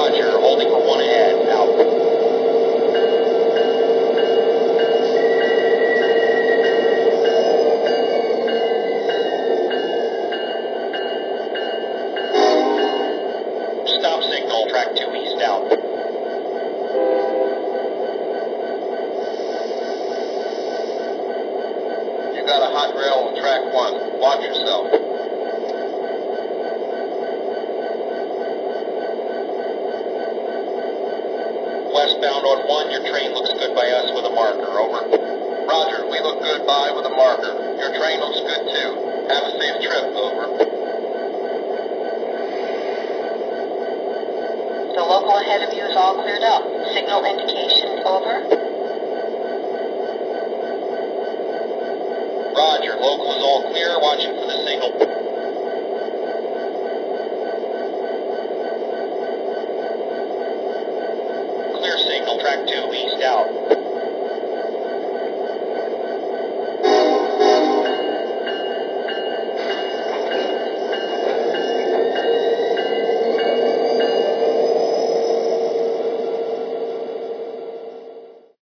Roger, holding for 1 ahead, out. Stop signal, track 2 east, out. You got a hot rail on track 1, watch yourself. Westbound on 1, your train looks good by us with a marker, over. Roger, we look good by with a marker. Your train looks good too. Have a safe trip, over. The local ahead of you is all cleared up. Signal indication, over. Roger, local is all clear, watching for the signal. Clear signal, track 2 east, out.